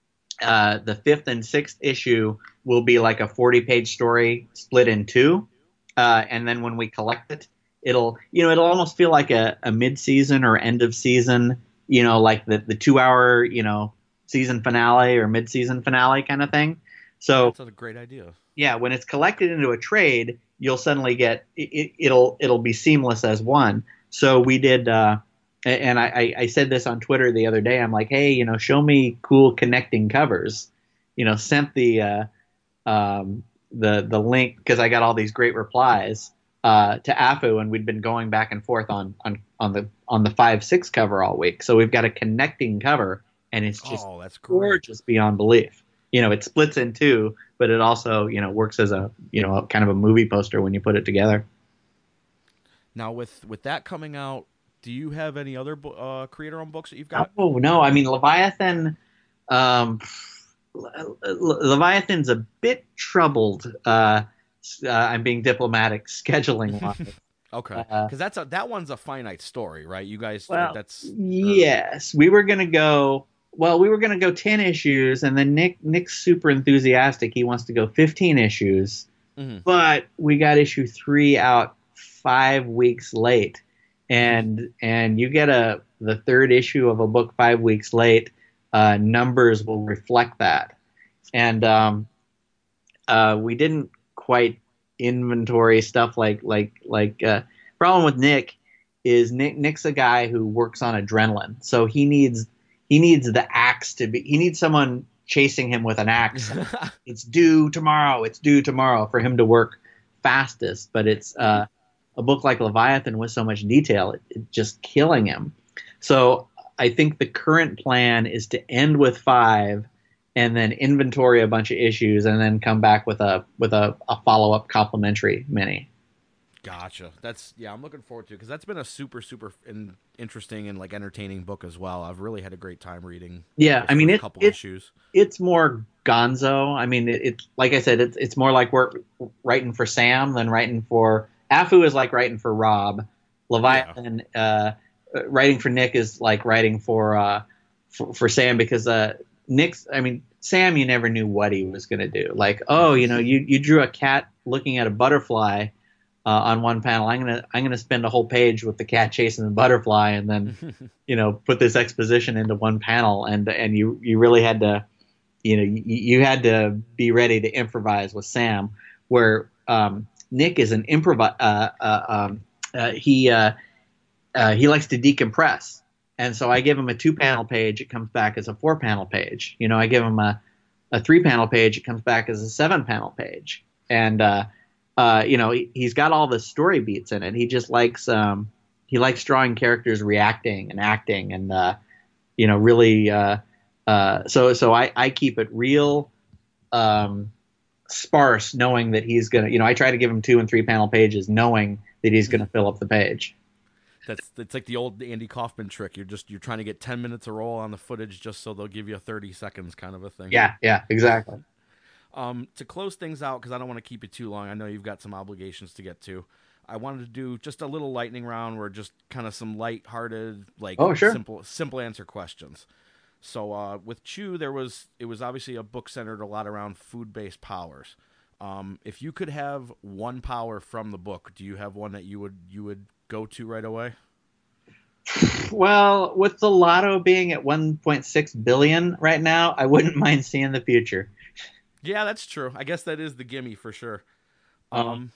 uh, the fifth and sixth issue will be like a forty page story split in two. Uh, and then when we collect it, it'll you know it'll almost feel like a, a mid season or end of season, you know, like the the two hour you know season finale or mid season finale kind of thing. So That's a great idea. yeah, when it's collected into a trade, you'll suddenly get it, it'll it'll be seamless as one. So we did, uh, and I, I said this on Twitter the other day. I'm like, hey, you know, show me cool connecting covers. You know, sent the uh, um, the the link because I got all these great replies uh, to Afu, and we'd been going back and forth on on on the on the five six cover all week. So we've got a connecting cover, and it's just Oh, that's great. gorgeous beyond belief. You know, it splits in two, but it also you know works as a you know kind of a movie poster when you put it together. Now with with that coming out, do you have any other bo- uh, creator-owned books that you've got? Oh no, I mean Leviathan. Um, Le- Le- Leviathan's a bit troubled. Uh, uh, I'm being diplomatic, scheduling wise. Okay, Uh, because that's a that one's a finite story, right? You guys, well, that's or- yes, we were gonna go. Well, we were gonna go ten issues, and then Nick Nick's super enthusiastic. He wants to go fifteen issues, Mhm. but we got issue three out five weeks late, and and you get a the third issue of a book five weeks late. Uh, numbers will reflect that, and um, uh, we didn't quite inventory stuff like like like. Uh, problem with Nick is Nick Nick's a guy who works on adrenaline, so he needs he needs the axe to be. He needs someone chasing him with an axe. It's due tomorrow. It's due tomorrow for him to work fastest. But it's uh, a book like Leviathan with so much detail, it, it just killing him. So I think the current plan is to end with five, and then inventory a bunch of issues, and then come back with a with a, a follow up complimentary mini. Gotcha. That's yeah. I'm looking forward to because that's been a super super in, interesting and like entertaining book as well. I've really had a great time reading. Yeah, those I mean first it, couple it issues. it's more gonzo. I mean it, it's like I said, it's it's more like we're writing for Sam than writing for Afu is like writing for Rob. Leviathan uh, writing for Nick is like writing for uh, for, for Sam because uh, Nick's. I mean Sam, you never knew what he was going to do. Like oh, you know, you you drew a cat looking at a butterfly. Uh, on one panel, I'm gonna I'm gonna spend a whole page with the cat chasing the butterfly, and then you know put this exposition into one panel, and and you you really had to you know, you, you had to be ready to improvise with Sam, where um, Nick is an improv. Uh, uh, um, uh, he uh, uh, he likes to decompress, and so I give him a two panel page. It comes back as a four panel page. You know, I give him a a three panel page. It comes back as a seven panel page, and uh, uh, you know, he, he's got all the story beats in it. He just likes um, he likes drawing characters reacting and acting, and uh, you know, really. Uh, uh, so so I, I keep it real um, sparse, knowing that he's gonna. You know, I try to give him two and three panel pages, knowing that he's gonna fill up the page. That's it's like the old Andy Kaufman trick. You're just you're trying to get ten minutes a roll on the footage just so they'll give you thirty seconds kind of a thing. Yeah, yeah, exactly. Um, to close things out, because I don't want to keep it too long. I know you've got some obligations to get to. I wanted to do just a little lightning round where just kind of some light-hearted, like oh, sure. simple simple answer questions. So uh, with Chew, there was it was obviously a book centered a lot around food-based powers. Um, if you could have one power from the book, do you have one that you would you would go to right away? Well, with the lotto being at one point six billion right now, I wouldn't mind seeing the future. Yeah, that's true. I guess that is the gimme for sure. Um,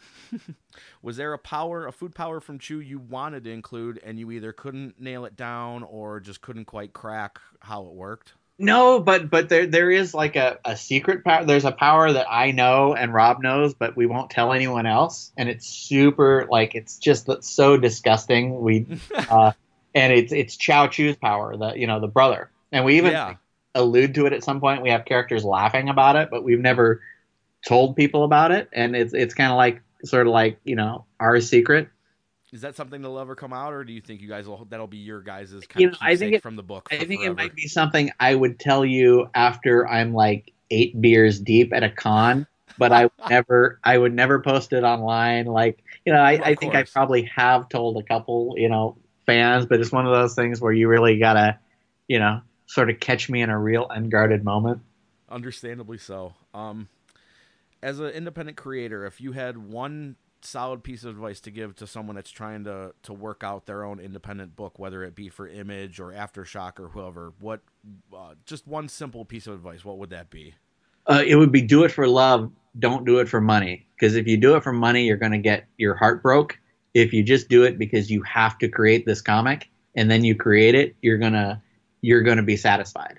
was there a power, a food power from Chew you wanted to include, and you either couldn't nail it down or just couldn't quite crack how it worked? No, but but there there is like a, a secret power. There's a power that I know and Rob knows, but we won't tell anyone else. And it's super like it's just so disgusting. We uh, and it's it's Chow Chew's power, the you know the brother, and we even Yeah. like, allude to it at some point. We have characters laughing about it, but we've never told people about it. And it's it's kind of like sort of like you know our secret. Is that something that'll ever come out, or do you think you guys will? That'll be your guys' kind You of know, I think keepsake it- from the book. I for think forever? it might be something I would tell you after I'm like eight beers deep at a con, but I would never, I would never post it online. Like, you know, I, Of I think I course. probably have told a couple, you know, fans, but it's one of those things where you really gotta, you know, sort of catch me in a real unguarded moment. Understandably so. Um, as an independent creator, if you had one solid piece of advice to give to someone that's trying to to work out their own independent book, whether it be for Image or Aftershock or whoever, what uh, just one simple piece of advice, what would that be? Uh, it would be do it for love, don't do it for money. Because if you do it for money, you're going to get your heart broke. If you just do it because you have to create this comic and then you create it, you're gonna you're gonna be satisfied.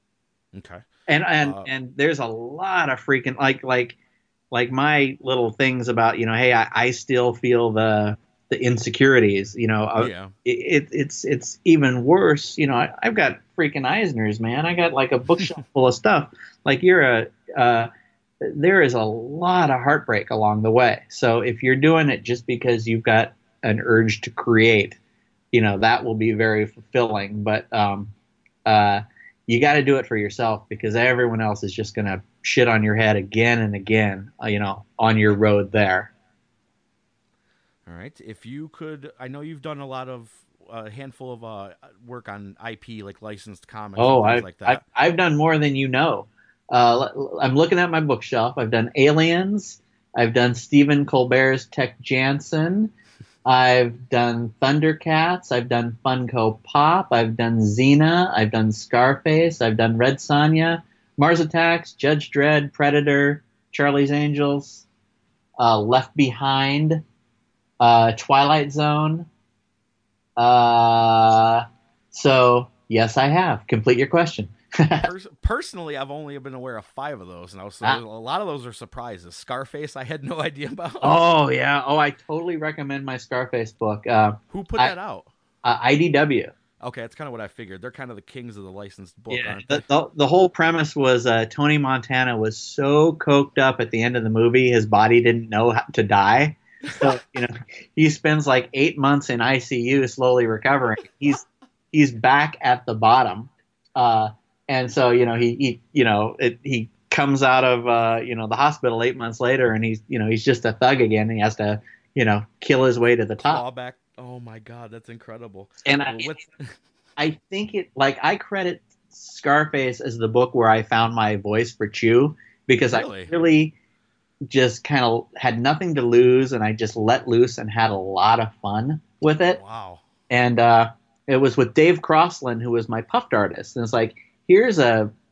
Okay. And and Uh, and there's a lot of freaking like like like my little things about you know hey I, I still feel the the insecurities you know uh, Yeah. it, it's it's even worse you know I, I've got freaking Eisners, man. I got like a bookshelf full of stuff. Like you're a uh, there is a lot of heartbreak along the way. So if you're doing it just because you've got an urge to create, you know that will be very fulfilling. But um, uh, you got to do it for yourself because everyone else is just going to shit on your head again and again, uh, you know, on your road there. All right. If you could, I know you've done a lot of a handful of uh, work on I P, like licensed comics Oh, and things I've, like I've, that. I've done more than you know. Uh, I'm looking at my bookshelf. I've done Aliens. I've done Stephen Colbert's Tech Jansen. I've done Thundercats. I've done Funko Pop. I've done Xena. I've done Scarface. I've done Red Sonja, Mars Attacks, Judge Dredd, Predator, Charlie's Angels, uh, Left Behind, uh, Twilight Zone. Uh, so, yes, I have. Complete your question. Pers- personally, I've only been aware of five of those, and I was, so Ah. a lot of those are surprises. Scarface, I had no idea about. Oh, yeah. Oh, I totally recommend my Scarface book. Uh, Who put I- that out? uh, I D W. Okay, that's kind of what I figured. They're kind of the kings of the licensed book, Yeah, aren't they? the, the, the whole premise was uh, Tony Montana was so coked up at the end of the movie, his body didn't know how to die. So, you know, he spends like eight months in I C U slowly recovering. He's he's back at the bottom. Uh, and so, you know, he, he you know, it, he comes out of, uh, you know, the hospital eight months later and he's, you know, he's just a thug again. And he has to, you know, kill his way to the top. Claw back. Oh my God, that's incredible. And Well, I, with- I think it like I credit Scarface as the book where I found my voice for Chew because Really? I really just kind of had nothing to lose and I just let loose and had a lot of fun with it. wow. And uh, it was with Dave Crossland, who was my puffed artist. And it's like, here's a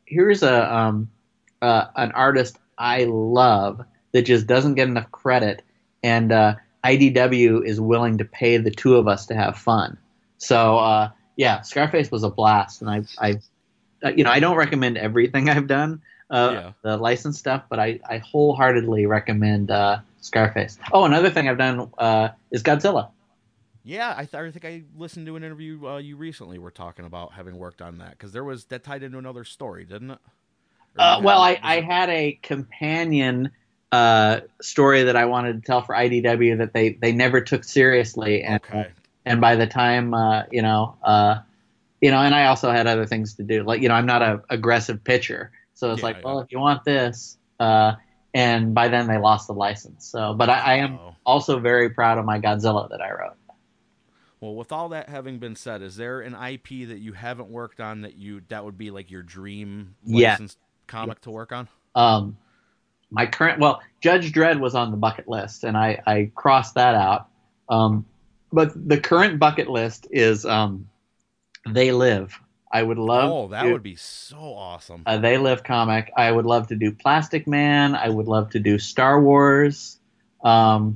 here's a um, uh, an artist I love that just doesn't get enough credit, and uh, I D W is willing to pay the two of us to have fun. So uh, yeah, Scarface was a blast, and I I uh, you know I don't recommend everything I've done, uh, Yeah. the licensed stuff, but I I wholeheartedly recommend uh, Scarface. Oh, another thing I've done uh, is Godzilla. Yeah, I, th- I think I listened to an interview uh, you recently were talking about having worked on that because there was that tied into another story, didn't it? Or you Uh, had well, was I, I it? had a companion uh, story that I wanted to tell for I D W that they, they never took seriously, and uh, Okay. and by the time uh, you know uh, you know, and I also had other things to do. Like you know, I'm not a aggressive pitcher, so it's Yeah, like, yeah. well, if you want this, uh, and by then they lost the license. So, but I, I am Oh. also very proud of my Godzilla that I wrote. Well, with all that having been said, is there an I P that you haven't worked on that you that would be like your dream Yeah. licensed comic to work on? Um, my current well Judge Dredd was on the bucket list and i i crossed that out, um but the current bucket list is um They Live. I would love Oh, that to would be so awesome. a They Live comic. I would love to do Plastic Man. I would love to do Star Wars. um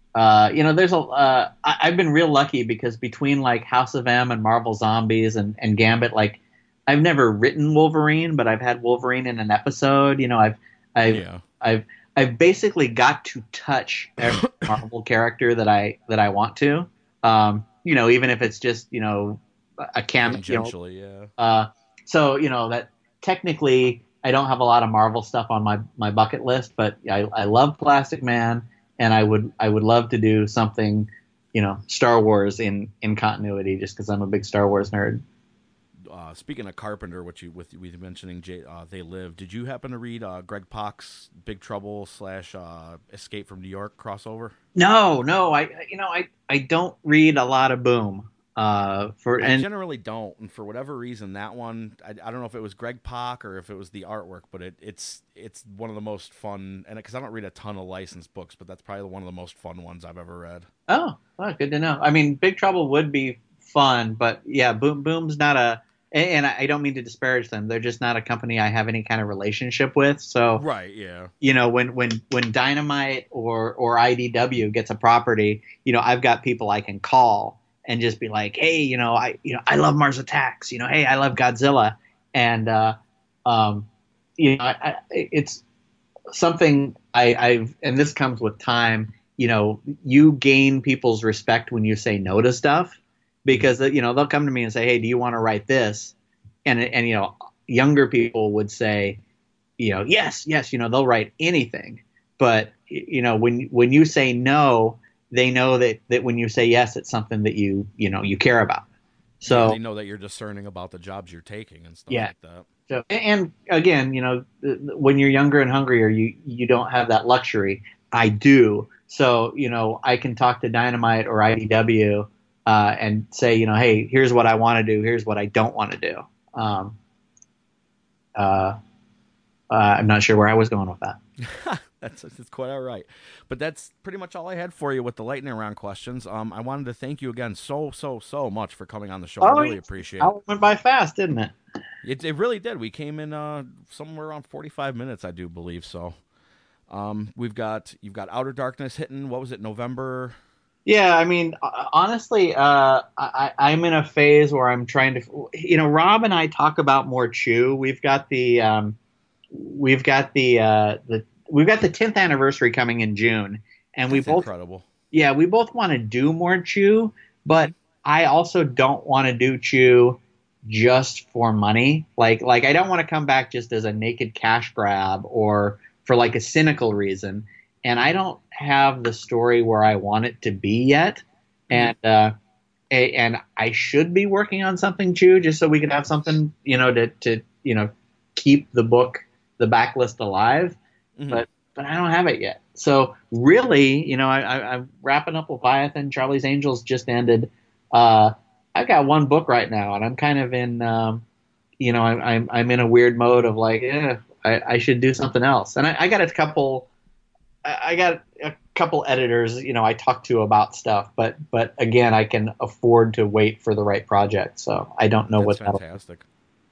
uh you know there's a uh I, I've been real lucky because between like House of M and Marvel Zombies and and Gambit, like I've never written Wolverine, but I've had Wolverine in an episode. You know, I've I've Yeah. I've I've basically got to touch every Marvel character that I that I want to. Um, you know, even if it's just you know a cam. You know, Tangentially, yeah. uh, so you know that technically I don't have a lot of Marvel stuff on my my bucket list, but I I love Plastic Man, and I would I would love to do something, you know, Star Wars in in continuity, just because I'm a big Star Wars nerd. Uh, speaking of Carpenter, which you with with mentioning J, uh, They Live, did you happen to read uh, Greg Pak's Big Trouble slash uh, Escape from New York crossover? No, no, I you know I I don't read a lot of Boom. Uh, for I and generally don't, and for whatever reason, that one I, I don't know if it was Greg Pak or if it was the artwork, but it, it's it's one of the most fun, and because I don't read a ton of licensed books, but that's probably one of the most fun ones I've ever read. oh, well, good to know. I mean, Big Trouble would be fun, but yeah, Boom Boom's not a, and I don't mean to disparage them. They're just not a company I have any kind of relationship with. So, Right? Yeah. you know, when when when Dynamite or or I D W gets a property, you know, I've got people I can call and just be like, hey, you know, I you know I love Mars Attacks. You know, hey, I love Godzilla, and uh, um, you know, I, I, it's something I, I've, and this comes with time. You know, you gain people's respect when you say no to stuff, because you know they'll come to me and say, "Hey, do you want to write this?" And and you know, younger people would say, you know, yes, yes, you know, they'll write anything. But you know, when when you say no, they know that that when you say yes, it's something that you you know you care about. Yeah, So they know that you're discerning about the jobs you're taking and stuff yeah. like that. So, and again, you know, when you're younger and hungrier, you you don't have that luxury. I do. So, you know, I can talk to Dynamite or I D W uh, and say, you know, hey, here's what I want to do. Here's what I don't want to do. Um, uh, uh, I'm not sure where I was going with that. that's that's quite all right. But that's pretty much all I had for you with the lightning round questions. Um, I wanted to thank you again so so so much for coming on the show. I Oh, really yeah. appreciate That it. went by fast, didn't it? It it really did. We came in uh somewhere around forty-five minutes, I do believe. So, um, we've got you've got Outer Darkness hitting. What was it? November. Yeah, I mean, uh, honestly, uh, I, I'm in a phase where I'm trying to, you know, Rob and I talk about more Chew. We've got the, um, we've got the, uh, the, we've got the tenth anniversary coming in June, and we That's both, incredible. yeah, we both want to do more Chew, but Mhm. I also don't want to do Chew just for money. Like, like I don't want to come back just as a naked cash grab or for like a cynical reason. And I don't have the story where I want it to be yet. Mhm. And, uh, a- and I should be working on something too, just so we could have something, you know, to, to, you know, keep the book, the backlist alive. Mhm. But, but I don't have it yet. So really, you know, I, I, I'm wrapping up Leviathan. Charlie's Angels just ended. Uh, I've got one book right now, and I'm kind of in, um, you know, I'm, I'm, I'm in a weird mode of like, eh, I, I should do something else. And I, I got a couple, I I got a couple editors, you know, I talk to about stuff, but but again, I can afford to wait for the right project. So I don't know That's what that'll. fantastic.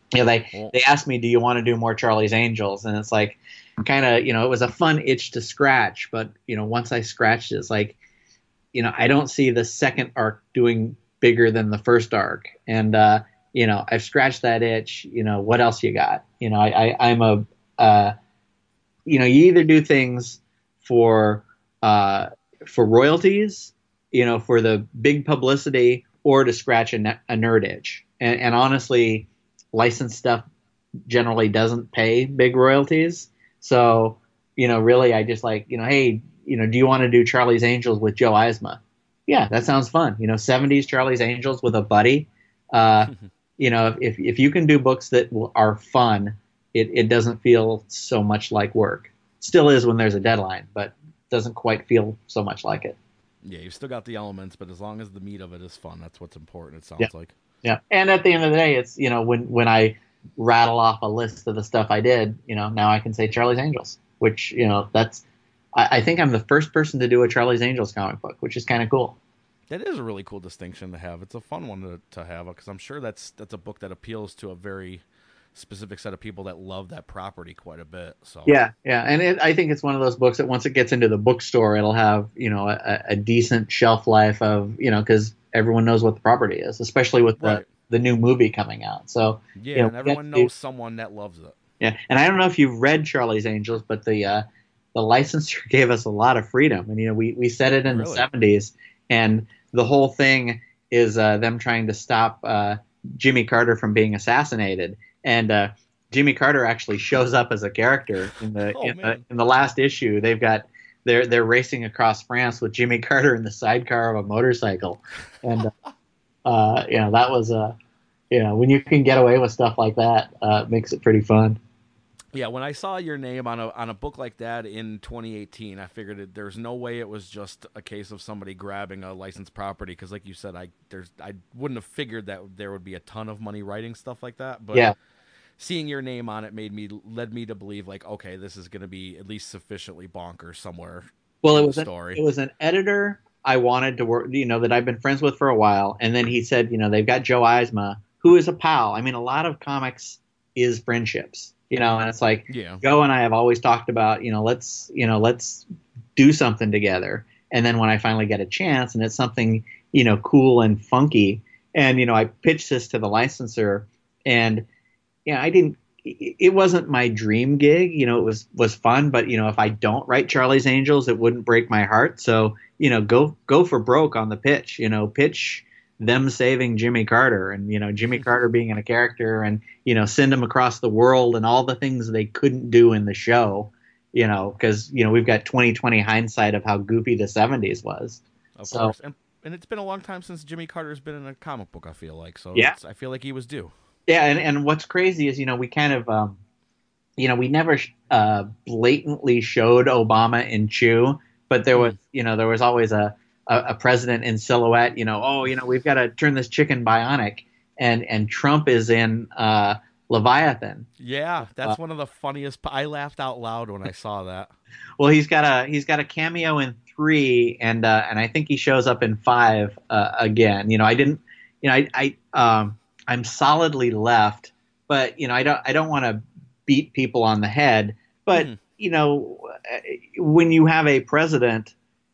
You know, they Well, they asked me, "Do you want to do more Charlie's Angels?" And it's like, kind of, you know, it was a fun itch to scratch, but you know, once I scratched it, it's like, you know, I don't see the second arc doing bigger than the first arc, and uh, you know, I've scratched that itch. You know, what else you got? You know, I, I I'm a uh, you know, you either do things for uh, for royalties, you know, for the big publicity, or to scratch a, ne- a nerd itch. And, and honestly, licensed stuff generally doesn't pay big royalties. So, you know, really, I just like, you know, hey, you know, do you want to do Charlie's Angels with Joe Eisma? Yeah, that sounds fun. You know, seventies Charlie's Angels with a buddy. Uh, you know, if if you can do books that are fun, it, it doesn't feel so much like work. Still is when there's a deadline, but doesn't quite feel so much like it. yeah, you've still got the elements, but as long as the meat of it is fun, that's what's important. It Yeah. sounds like. Yeah. And at the end of the day, it's, you know, when, when I rattle off a list of the stuff I did, you know, now I can say Charlie's Angels, which, you know, that's, I, I think I'm the first person to do a Charlie's Angels comic book, which is kind of cool. That is a really cool distinction to have. It's a fun one to, to have because I'm sure that's that's a book that appeals to a very specific set of people that love that property quite a bit. So Yeah. Yeah. And it, I think it's one of those books that once it gets into the bookstore, it'll have, you know, a, a decent shelf life of, you know, because everyone knows what the property is, especially with the, right. the new movie coming out. So, Yeah, you know, and everyone we- knows someone that loves it. Yeah, and I don't know if you've read Charlie's Angels, but the uh, the licensor gave us a lot of freedom, and you know we we set it in Really? the seventies, and the whole thing is uh, them trying to stop uh, Jimmy Carter from being assassinated, and uh, Jimmy Carter actually shows up as a character in the Oh, in the man. in the last issue. They've got they're they're racing across France with Jimmy Carter in the sidecar of a motorcycle, and uh, uh, you know that was a uh, you know when you can get away with stuff like that, uh, it makes it pretty fun. Yeah, when I saw your name on a on a book like that in twenty eighteen, I figured it, there's no way it was just a case of somebody grabbing a licensed property because, like you said, I there's I wouldn't have figured that there would be a ton of money writing stuff like that. But Yeah. seeing your name on it made me led me to believe like, okay, this is going to be at least sufficiently bonkers somewhere. Well, in it the was an, story. it was an editor I wanted to work, you know, that I've been friends with for a while, and then he said, you know, they've got Joe Eisma, who is a pal. I mean, a lot of comics is friendships, you know, and it's like Yeah. Joe and I have always talked about, you know, let's, you know, let's do something together. And then when I finally get a chance, and it's something, you know, cool and funky, and you know, I pitched this to the licensor, and yeah, I didn't. It wasn't my dream gig, you know. It was was fun, but you know, if I don't write Charlie's Angels, it wouldn't break my heart. So you know, go go for broke on the pitch. You know, pitch them saving Jimmy Carter, and you know, Jimmy Carter being in a character, and you know, send him across the world, and all the things they couldn't do in the show. You know, because you know we've got twenty twenty hindsight of how goofy the seventies was. Of So, course. And and it's been a long time since Jimmy Carter's been in a comic book, I feel like. So Yeah. it's, I feel like he was due. Yeah, and, and what's crazy is, you know, we kind of, um, you know, we never uh, blatantly showed Obama in Chew, but there was, you know, there was always a, a, a president in silhouette, you know, oh, you know, we've got to turn this chicken bionic, and and Trump is in uh, Leviathan. Yeah, that's uh, one of the funniest. I laughed out loud when I saw that. Well, he's got a he's got a cameo in three, and uh, and I think he shows up in five uh, again. You know, I didn't, you know, I I um. I'm solidly left, but you know, I don't I don't want to beat people on the head, but mm. you know, when you have a president,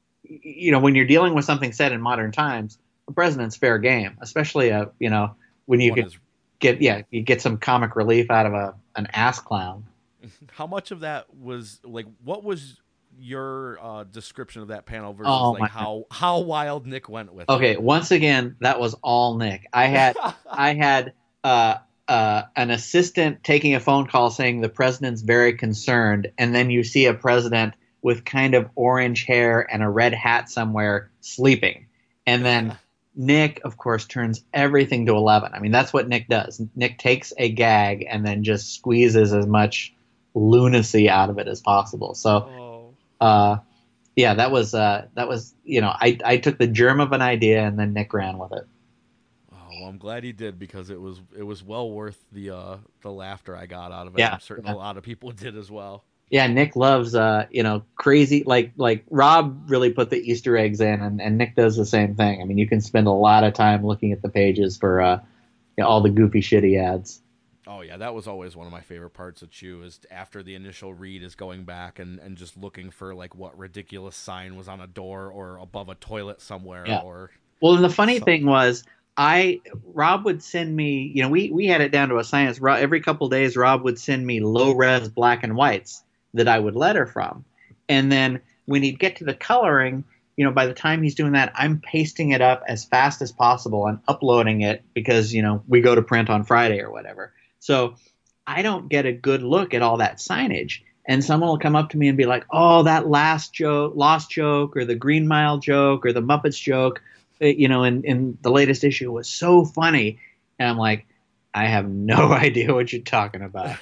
you know, when you're dealing with something set in modern times, a president's fair game, especially a, you know, when you get, is... get yeah, you get some comic relief out of a an ass clown. How much of that was like what was your uh, description of that panel versus oh, like how how wild Nick went with okay, it? Okay, once again, that was all Nick. I had I had uh, uh, an assistant taking a phone call saying the president's very concerned, and then you see a president with kind of orange hair and a red hat somewhere sleeping. And then Nick, of course, turns everything to eleven. I mean, that's what Nick does. Nick takes a gag and then just squeezes as much lunacy out of it as possible. So oh. Uh, yeah, that was uh, that was you know I I took the germ of an idea and then Nick ran with it. Oh, well, I'm glad he did because it was it was well worth the uh, the laughter I got out of it. Yeah, I'm certain yeah. a lot of people did as well. Yeah, Nick loves uh, you know crazy like like Rob really put the Easter eggs in, and, and Nick does the same thing. I mean, you can spend a lot of time looking at the pages for uh, you know, all the goofy shit he adds. Oh yeah, that was always one of my favorite parts of Chew is after the initial read is going back and, and just looking for like what ridiculous sign was on a door or above a toilet somewhere Yeah. or Well, and the funny So- thing was, I Rob would send me, you know, we we had it down to a science. Ro- Every couple days, Rob would send me low res black and whites that I would letter from, and then when he'd get to the coloring, you know, by the time he's doing that, I'm pasting it up as fast as possible and uploading it because you know we go to print on Friday or whatever. So I don't get a good look at all that signage. And someone will come up to me and be like, "Oh, that last joke, lost joke, or the Green Mile joke, or the Muppets joke, uh, you know, in, in the latest issue was so funny." And I'm like, "I have no idea what you're talking about."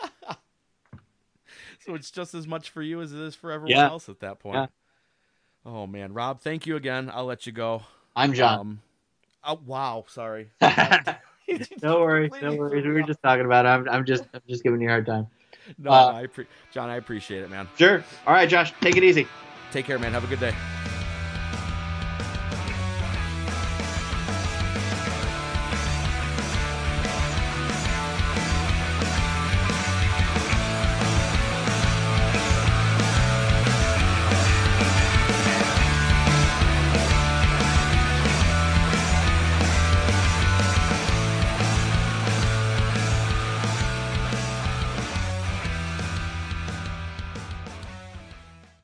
So it's just as much for you as it is for everyone Yeah. else at that point. Yeah. Oh man, Rob, thank you again. I'll let you go. I'm John. Um, oh, wow, sorry. No worries, no Completely worries. threw We me were off. just talking about it. I'm, I'm just, I'm just giving you a hard time. No, uh, no, I pre- John, I appreciate it, man. Sure. All right, Josh, take it easy. Take care, man. Have a good day.